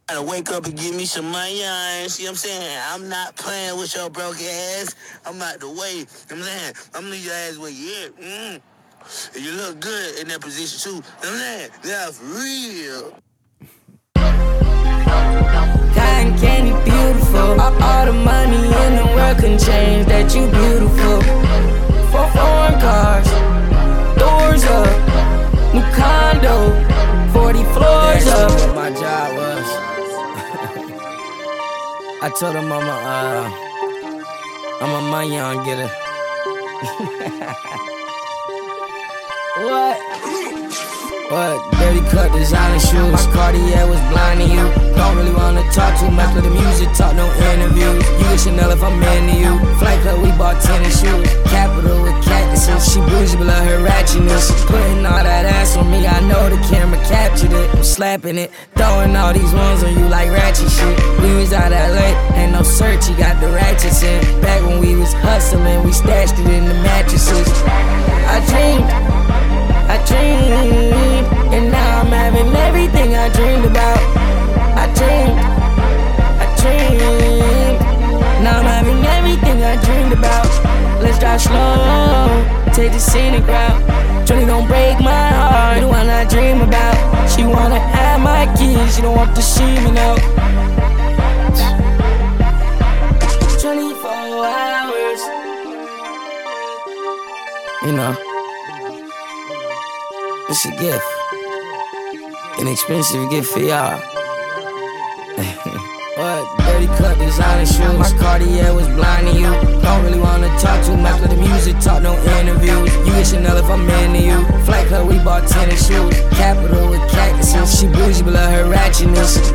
Gotta wake up and give me some money, see what I'm saying? I'm not playing with your broke ass. I'm out the way. You know what I'm saying? I'm leave your ass where you at. And you look good in that position too. You know what I'm saying? That's real. Cotton candy beautiful. All the money in the world can change that you beautiful. 4 foreign cars, doors up, new condo, 40 floors up. That's what my job was. I told him I'm a money on getter. What? Dirty cut designer shoes. My Cartier was blind to you. Don't really wanna talk too much, but the music talk, no interviews. You get Chanel if I'm into you. Flight Club, we bought tennis shoes. Capital with cactuses. She bougie, but love her ratchetness. Putting all that ass on me, I know the camera captured it. I'm slapping it, throwing all these ones on you like ratchet shit. We was out LA, ain't no search, he got the ratchets in. Back when we was hustling, we stashed it in the mattresses. I dreamed, and now I'm having everything I dreamed about. I dreamed, now I'm having everything I dreamed about. Let's drive slow, take the scenic route. Johnny don't break my heart, the one I dream about. She wanna have my kids, she don't want to see me now. 24 hours, you know. It's a gift, an expensive gift for y'all. What? Dirty cut designer shoes. My Cartier was blind to you. Don't really wanna talk too much, but the music talk, no interviews. You get Chanel if I'm into you. Flight Club, we bought tennis shoes. Capital with cactuses. She bougie, but love her ratchetness.